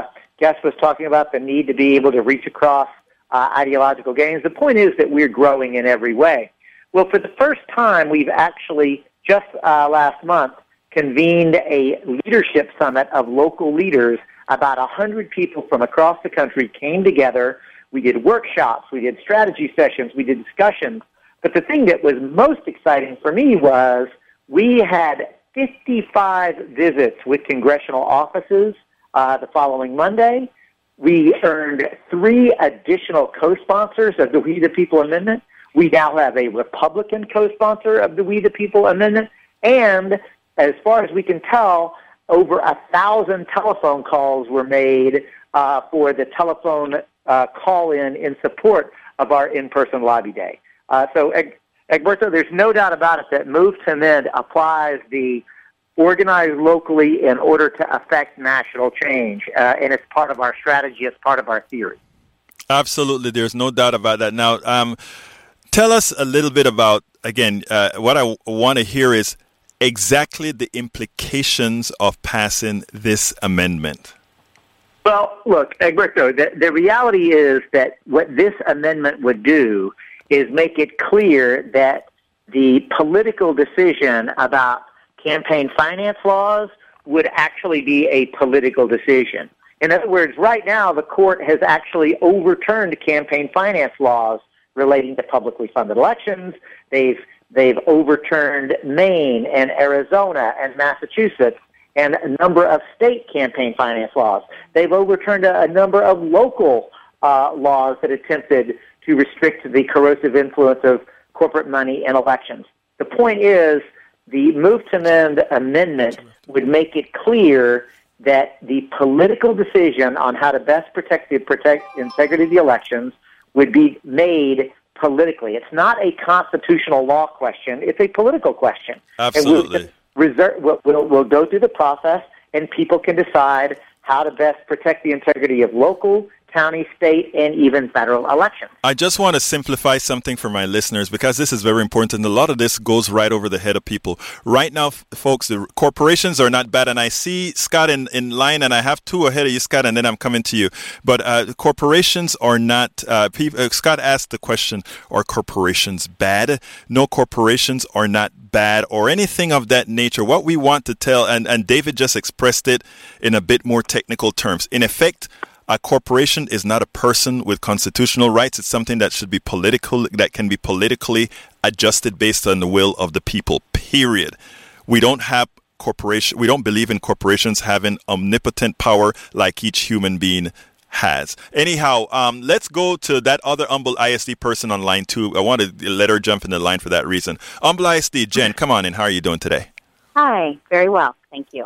S5: guest was talking about the need to be able to reach across uh, ideological gains. The point is that we're growing in every way. Well, for the first time, we've actually, just uh, last month, convened a leadership summit of local leaders. About one hundred people from across the country came together. We did workshops, we did strategy sessions, we did discussions. But the thing that was most exciting for me was we had fifty-five visits with congressional offices uh, the following Monday. We earned three additional co-sponsors of the We the People Amendment. We now have a Republican co-sponsor of the We the People Amendment. And as far as we can tell, over a thousand telephone calls were made uh, for the telephone uh, call-in in support of our in-person lobby day. Uh, so, Egberto, there's no doubt about it that Move to Amend applies the organize locally in order to affect national change, uh, and it's part of our strategy, it's part of our theory.
S3: Absolutely, there's no doubt about that. Now, um, tell us a little bit about, again, uh, what I w- want to hear is exactly the implications of passing this amendment.
S5: Well, look, Egberto, the, the reality is that what this amendment would do is make it clear that the political decision about campaign finance laws would actually be a political decision. In other words, right now the court has actually overturned campaign finance laws relating to publicly funded elections. They've they've overturned Maine and Arizona and Massachusetts and a number of state campaign finance laws. They've overturned a, a number of local uh, laws that attempted to restrict the corrosive influence of corporate money in elections. The point is, the Move to Amend amendment would make it clear that the political decision on how to best protect the protect integrity of the elections would be made politically. It's not a constitutional law question. It's a political question.
S3: Absolutely.
S5: And we'll, reserve, we'll, we'll, we'll go through the process, and people can decide how to best protect the integrity of local, county, state, and even federal elections.
S3: I just want to simplify something for my listeners because this is very important, and a lot of this goes right over the head of people. Right now, f- folks, the corporations are not bad, and I see Scott in, in line, and I have two ahead of you, Scott, and then I'm coming to you. But uh, corporations are not, uh, pe- uh, Scott asked the question, are corporations bad? No, corporations are not bad or anything of that nature. What we want to tell, and, and David just expressed it in a bit more technical terms. In effect, a corporation is not a person with constitutional rights. It's something that should be political, that can be politically adjusted based on the will of the people, period. We don't have corporation. We don't believe in corporations having omnipotent power like each human being has. Anyhow, um, let's go to that other Humble I S D person on line two. I want to let her jump in the line for that reason. Humble I S D, Jen, come on in. How are you doing today?
S7: Hi, very well. Thank you.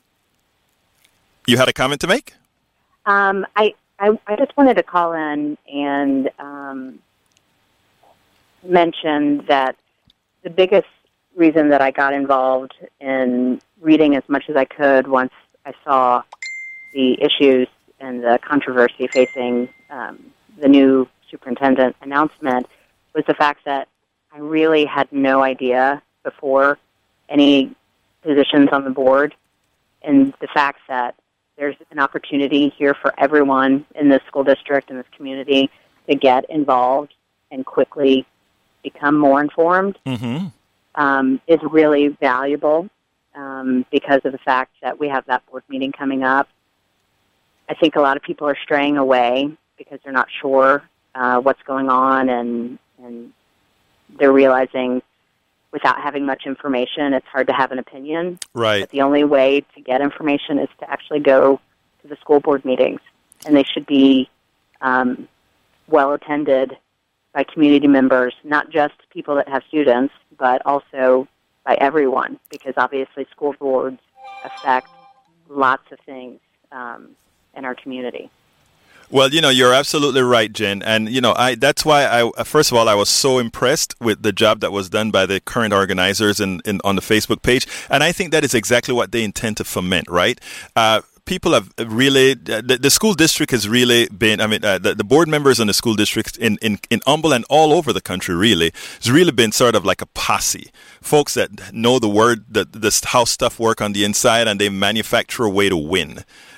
S3: You had a comment to make?
S7: Um, I, I I just wanted to call in and um, mention that the biggest reason that I got involved in reading as much as I could once I saw the issues and the controversy facing um, the new superintendent announcement was the fact that I really had no idea before any positions on the board, and the fact that there's an opportunity here for everyone in this school district and this community to get involved and quickly become more informed
S3: Mm-hmm.
S7: um, is really valuable um, because of the fact that we have that board meeting coming up. I think a lot of people are straying away because they're not sure uh, what's going on, and, and they're realizing without having much information, it's hard to have an opinion.
S3: Right.
S7: But the only way to get information is to actually go to the school board meetings, and they should be um, well attended by community members, not just people that have students, but also by everyone, because obviously school boards affect lots of things um, in our community.
S3: Well, you know, you're absolutely right, Jen. And, you know, I that's why, I first of all, I was so impressed with the job that was done by the current organizers in, in on the Facebook page. And I think that is exactly what they intend to foment, right? Uh, people have really, the, the school district has really been, I mean, uh, the, the board members in the school district in, in, in Humble and all over the country, really, has really been sort of like a posse. Folks that know the word, the, the, how stuff work on the inside, and they manufacture a way to win.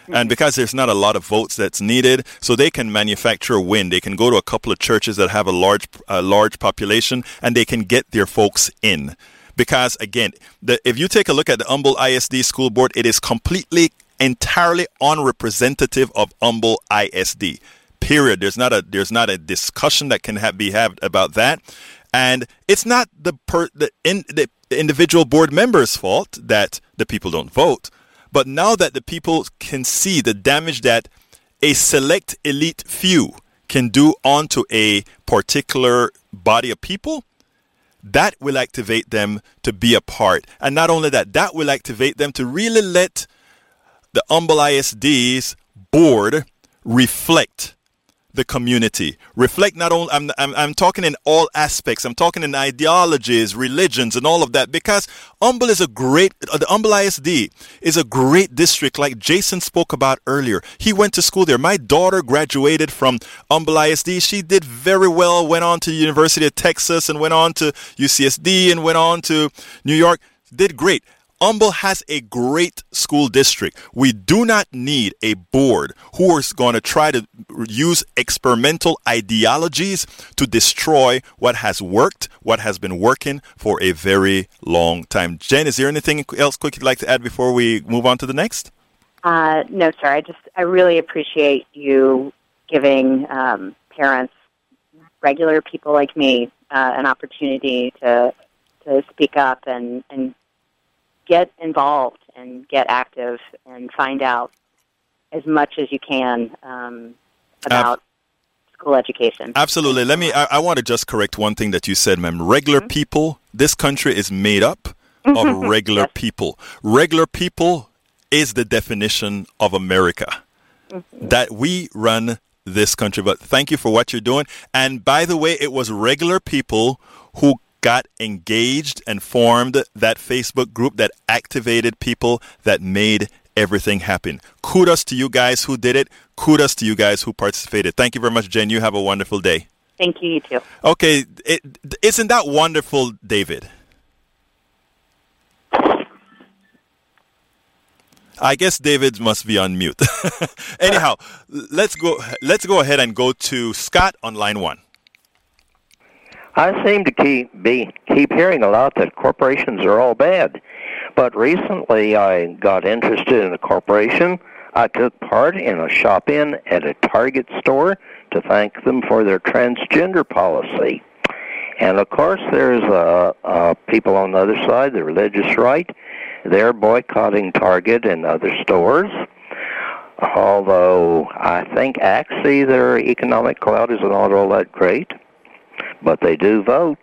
S3: And because there's not a lot of votes that's needed, so they can manufacture a win. They can go to a couple of churches that have a large, a large population, and they can get their folks in. Because, again, the, if you take a look at the Humble I S D School Board, it is completely, entirely unrepresentative of Humble I S D. Period. There's not a there's not a discussion that can have, be had about that. And it's not the per, the, in, the individual board members' fault that the people don't vote. But now that the people can see the damage that a select elite few can do onto a particular body of people, that will activate them to be a part. And not only that, that will activate them to really let the Humble I S D's board reflect the community. Reflect not only, I'm, I'm, I'm talking in all aspects. I'm talking in ideologies, religions, and all of that, because Humble is a great, the Humble I S D is a great district like Jason spoke about earlier. He went to school there. My daughter graduated from Humble I S D. She did very well, went on to the University of Texas and went on to U C S D and went on to New York. Did great. Humble has a great school district. We do not need a board who is going to try to use experimental ideologies to destroy what has worked, what has been working for a very long time. Jen, is there anything else quick you'd like to add before we move on to the next?
S7: Uh, no, sir. I just I really appreciate you giving um, parents, regular people like me, uh, an opportunity to to speak up and and. get involved and get active and find out as much as you can um, about uh, school education.
S3: Absolutely. Let me, I, I want to just correct one thing that you said, ma'am. Regular mm-hmm. people, this country is made up of regular yes. people. Regular people is the definition of America. Mm-hmm. That we run this country. But thank you for what you're doing. And by the way, it was regular people who got engaged and formed that Facebook group that activated people that made everything happen. Kudos to you guys who did it. Kudos to you guys who participated. Thank you very much, Jen. You have a wonderful day.
S7: Thank you, you too.
S3: Okay. It, isn't that wonderful, David? I guess David must be on mute. Anyhow, let's go let's go ahead and go to Scott on line one.
S8: I seem to keep be keep hearing a lot that corporations are all bad. But recently I got interested in a corporation. I took part in a shop-in at a Target store to thank them for their transgender policy. And of course there's uh, uh, people on the other side, the religious right. They're boycotting Target and other stores. Although I think actually their economic clout is not all that great. But they do vote.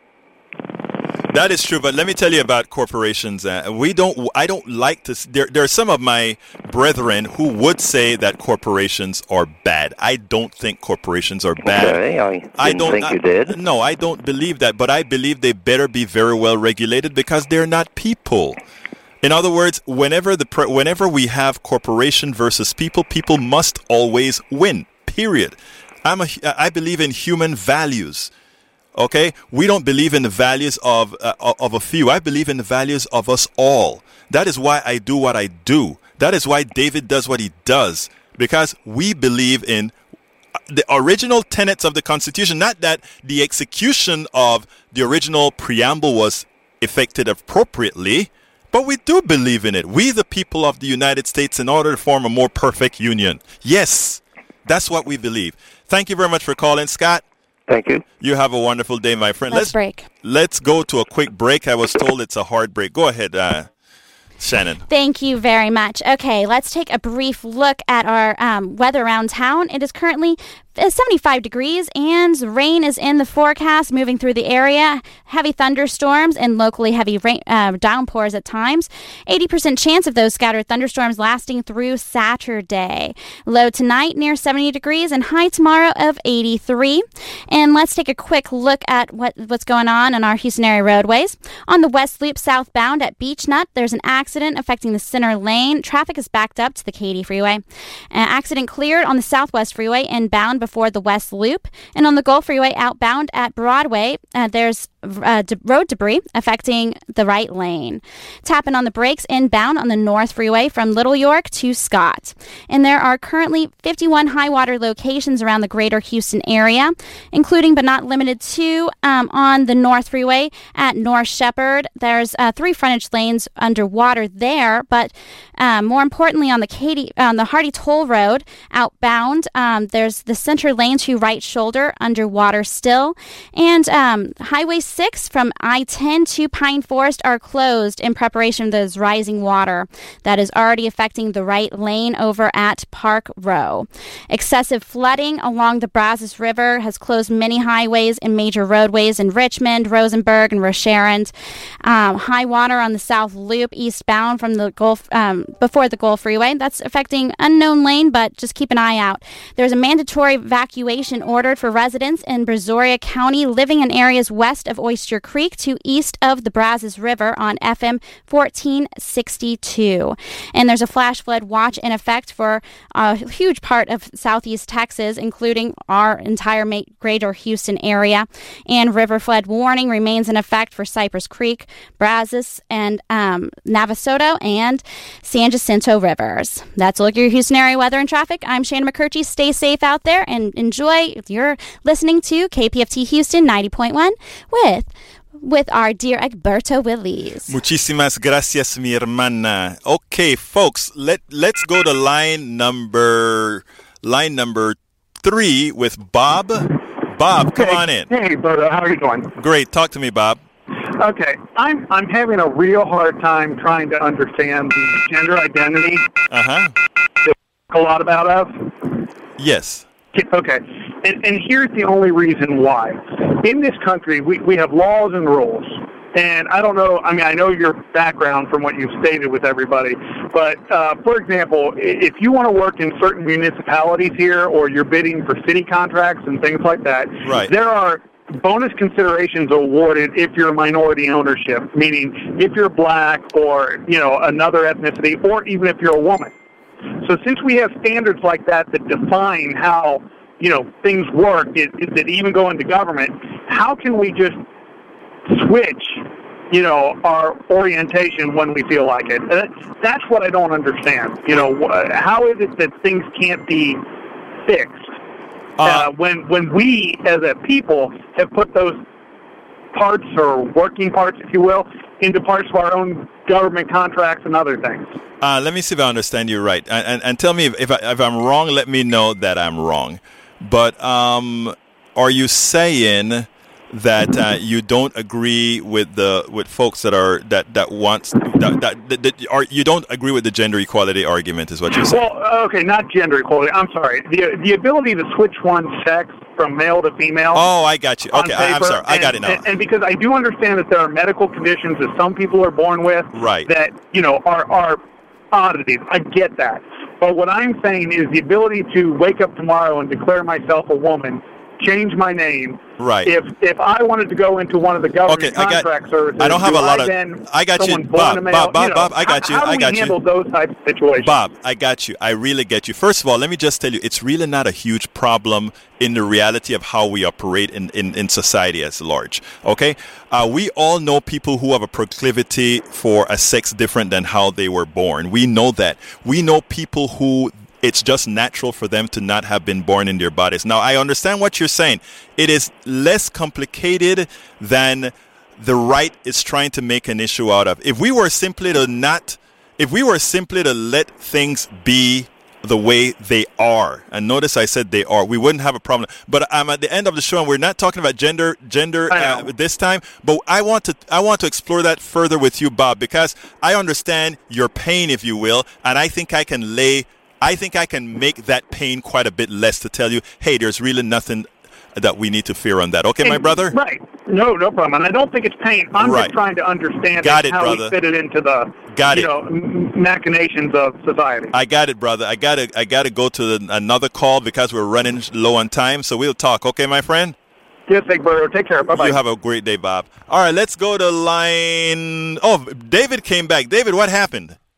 S3: That is true, but let me tell you about corporations. Uh, we don't. I don't like to. There, there are some of my brethren who would say that corporations are bad. I don't think corporations are bad.
S8: Okay, I didn't
S3: I don't
S8: think
S3: I,
S8: you did.
S3: No, I don't believe that. But I believe they better be very well regulated because they're not people. In other words, whenever the pre- whenever we have corporation versus people, people must always win. Period. I'm a. I believe in human values. Okay, we don't believe in the values of uh, of a few. I believe in the values of us all. That is why I do what I do. That is why David does what he does, because we believe in the original tenets of the Constitution. Not that the execution of the original preamble was effected appropriately, but we do believe in it. We, the people of the United States, in order to form a more perfect union. Yes, that's what we believe. Thank you very much for calling, Scott.
S8: Thank you.
S3: You have a wonderful day, my friend.
S4: Let's, let's break.
S3: Let's go to a quick break. I was told it's a hard break. Go ahead, uh, Shannon.
S4: Thank you very much. Okay, let's take a brief look at our um, weather around town. It is currently seventy-five degrees and rain is in the forecast moving through the area. Heavy thunderstorms and locally heavy rain, uh, downpours at times. eighty percent chance of those scattered thunderstorms lasting through Saturday. Low tonight near seventy degrees and high tomorrow of eighty-three. And let's take a quick look at what, what's going on on our Houston area roadways. On the West Loop southbound at Beechnut, there's an accident affecting the center lane. Traffic is backed up to the Katy Freeway. An accident cleared on the Southwest Freeway inbound before the West Loop. And on the Gulf Freeway outbound at Broadway, uh, there's uh, de- road debris affecting the right lane. Tapping on the brakes inbound on the North Freeway from Little York to Scott. And there are currently fifty-one high water locations around the greater Houston area, including but not limited to um, on the North Freeway at North Shepherd. There's uh, three frontage lanes underwater there, but um, more importantly on the Katy, on the Hardy Toll Road outbound, um, there's the center lane to right shoulder underwater still, and um, Highway six from I ten to Pine Forest are closed in preparation for those rising water that is already affecting the right lane over at Park Row. Excessive flooding along the Brazos River has closed many highways and major roadways in Richmond, Rosenberg, and Rocherand. Um, high water on the South Loop eastbound from the Gulf um, before the Gulf Freeway. That's affecting unknown lane, but just keep an eye out. There's a mandatory evacuation ordered for residents in Brazoria County living in areas west of Oyster Creek to east of the Brazos River on F M fourteen sixty-two. And there's a flash flood watch in effect for a huge part of southeast Texas, including our entire greater Houston area. And river flood warning remains in effect for Cypress Creek, Brazos, and um, Navasota and San Jacinto rivers. That's a look at your Houston area weather and traffic. I'm Shannon McCurchie. Stay safe out there and enjoy. You're listening to K P F T Houston ninety point one with with our dear Egberto Willies.
S3: Muchísimas gracias, mi hermana. Okay, folks, let let's go to line number line number three with Bob. Bob, come
S9: hey,
S3: on in.
S9: Hey, brother, how are you doing?
S3: Great. Talk to me, Bob.
S9: Okay, I'm I'm having a real hard time trying to understand the gender identity.
S3: Uh huh.
S9: That we talk a lot about us.
S3: Yes.
S9: Okay, and and here's the only reason why. In this country, we we have laws and rules. And I don't know, I mean, I know your background from what you've stated with everybody, but, uh, for example, if you want to work in certain municipalities here or you're bidding for city contracts and things like that,
S3: right.
S9: there are bonus considerations awarded if you're minority ownership, meaning if you're black or, you know, another ethnicity, or even if you're a woman. So since we have standards like that that define how, you know, things work, it, it, that even go into government, how can we just switch, you know, our orientation when we feel like it? That's what I don't understand. You know, how is it that things can't be fixed uh, uh, when when we as a people have put those parts or working parts, if you will, into parts of our own government contracts and other things?
S3: Uh, let me see if I understand you right, and and, and tell me if if, I, if I'm wrong. Let me know that I'm wrong. But um, are you saying that uh, you don't agree with the with folks that are that that wants that, that, that, that are you don't agree with the gender equality argument is what you're saying?
S9: Well, okay, not gender equality. I'm sorry. The the ability to switch one's sex from male to female.
S3: Oh, I got you. Okay, I, I'm sorry. I
S9: and,
S3: got it now.
S9: And, and because I do understand that there are medical conditions that some people are born with,
S3: right?
S9: That you know are are oddities. I get that. But what I'm saying is the ability to wake up tomorrow and declare myself a woman, change my name.
S3: Right.
S9: If if I wanted to go into one of the government
S3: okay, I
S9: contract
S3: got,
S9: services,
S3: I don't have
S9: do
S3: a lot
S9: I
S3: of.
S9: Then
S3: I got you, Bob.
S9: Male,
S3: Bob. Bob.
S9: you know,
S3: Bob. I got you.
S9: How, how
S3: I
S9: do
S3: got
S9: we
S3: you.
S9: handle those types of situations?
S3: Bob, I got you. I really get you. First of all, let me just tell you, it's really not a huge problem in the reality of how we operate in, in, in society as large. Okay, uh, we all know people who have a proclivity for a sex different than how they were born. We know that. We know people who it's just natural for them to not have been born in their bodies. Now, I understand what you're saying. It is less complicated than the right is trying to make an issue out of. If we were simply to not, if we were simply to let things be the way they are, and notice I said they are, we wouldn't have a problem. But I'm at the end of the show, and we're not talking about gender, gender uh, this time. But I want to, I want to explore that further with you, Bob, because I understand your pain, if you will, and I think I can lay. I think I can make that pain quite a bit less to tell you, hey, there's really nothing that we need to fear on that. Okay,
S9: and,
S3: my brother?
S9: Right. No, no problem. And I don't think it's pain. I'm
S3: right.
S9: just trying to understand
S3: got it,
S9: how
S3: brother.
S9: we fit it into the
S3: got
S9: you
S3: it.
S9: know, machinations of society.
S3: I got it, brother. I got to I got to go to the, another call because we're running low on time. So we'll talk. Okay, my friend?
S9: Yes, big brother. Take care. Bye-bye.
S3: You have a great day, Bob. All right, let's go to line... Oh, David came back. David, what happened?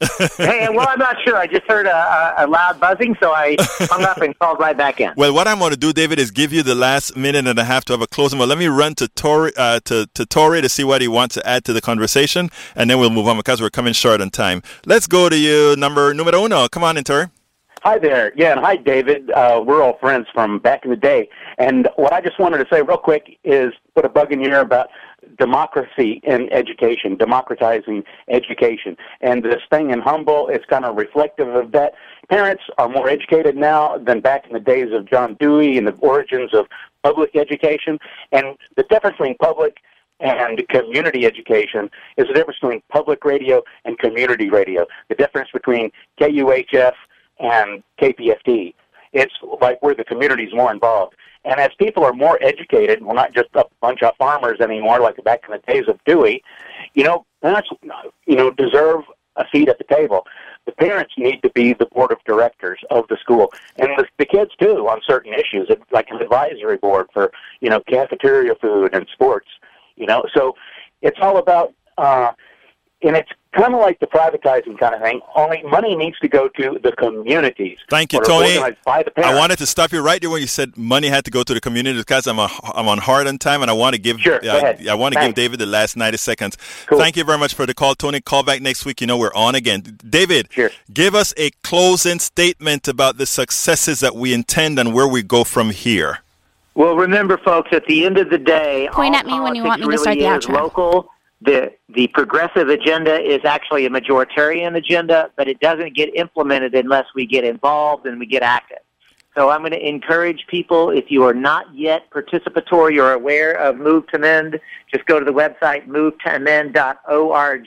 S5: Hey, well, I'm not sure. I just heard a, a loud buzzing, so I hung up and called right back in.
S3: Well, what I'm going to do, David, is give you the last minute and a half to have a closing. But let me run to Tori, uh, to, to Tori to see what he wants to add to the conversation, and then we'll move on because we're coming short on time. Let's go to you, number numero uno. Come on in, Tori.
S10: Hi there. Yeah, and hi, David. Uh, we're all friends from back in the day. And what I just wanted to say real quick is put a bug in your ear about democracy in education, democratizing education. And this thing in Humboldt is kind of reflective of that. Parents are more educated now than back in the days of John Dewey and the origins of public education. And the difference between public and community education is the difference between public radio and community radio. The difference between K U H F and K P F T. It's like where the community is more involved. And as people are more educated, we're not just a bunch of farmers anymore like back in the days of Dewey, you know, parents, you know, deserve a seat at the table. The parents need to be the board of directors of the school. And the, the kids, too, on certain issues, like an advisory board for, you know, cafeteria food and sports, you know. So it's all about, uh, and it's kind of like the privatizing kind of thing, only money needs to go to the communities.
S3: Thank you, Tony. I wanted to stop you right there when you said money had to go to the community because I'm, a, I'm on hard on time and I want to give
S10: sure,
S3: uh, I want to give David the last ninety seconds.
S10: Cool.
S3: Thank you very much for the call, Tony. Call back next week. You know we're on again. David,
S10: Cheers.
S3: Give us a closing statement about the successes that we intend and where we go from here.
S5: Well, remember, folks, at the end of the day,
S4: point at me when you want me to start the outro.
S5: Local. The the progressive agenda is actually a majoritarian agenda, but it doesn't get implemented unless we get involved and we get active. So I'm going to encourage people, if you are not yet participatory or aware of Move to Mend, just go to the website move to amend dot org,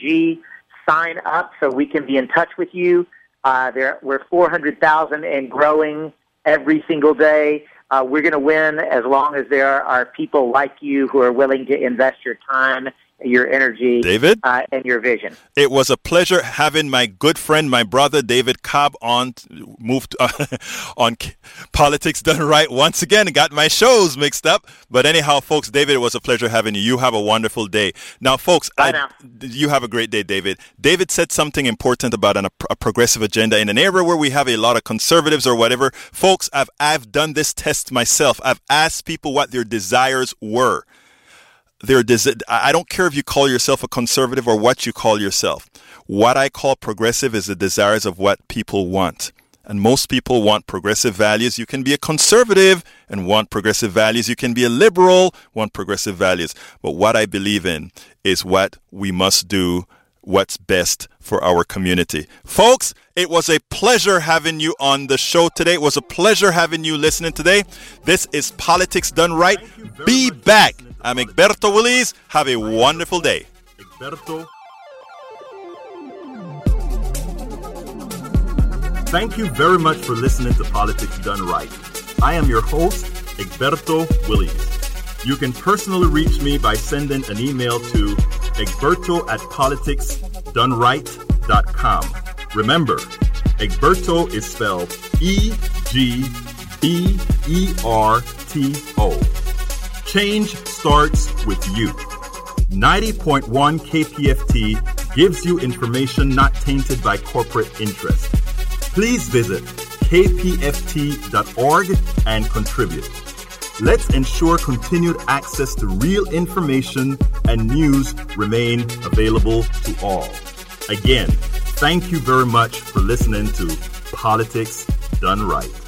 S5: sign up so we can be in touch with you. Uh, there, we're four hundred thousand and growing every single day. Uh, we're going to win as long as there are people like you who are willing to invest your time, your energy,
S3: David,
S5: uh, and your vision.
S3: It was a pleasure having my good friend, my brother David Cobb on moved uh, on Politics Done Right once again. Got my shows mixed up, but anyhow, folks, David, it was a pleasure having you. You have a wonderful day. Now, folks,
S5: Bye
S3: I,
S5: now.
S3: you have a great day, David. David said something important about an, a, a progressive agenda in an area where we have a lot of conservatives or whatever. Folks, I've I've done this test myself. I've asked people what their desires were. Their desi- I don't care if you call yourself a conservative or what you call yourself. What I call progressive is the desires of what people want. And most people want progressive values. You can be a conservative and want progressive values. You can be a liberal, want progressive values. But what I believe in is what we must do, what's best for our community. Folks, it was a pleasure having you on the show today. It was a pleasure having you listening today. This is Politics Done Right. Be back. I'm Egberto Willies. Have a wonderful day.
S1: Egberto. Thank you very much for listening to Politics Done Right. I am your host, Egberto Willies. You can personally reach me by sending an email to egberto at politics done right dot com. Remember, Egberto is spelled E G B E R T O. Change starts with you. ninety point one K P F T gives you information not tainted by corporate interest. Please visit k p f t dot org and contribute. Let's ensure continued access to real information and news remain available to all. Again, thank you very much for listening to Politics Done Right.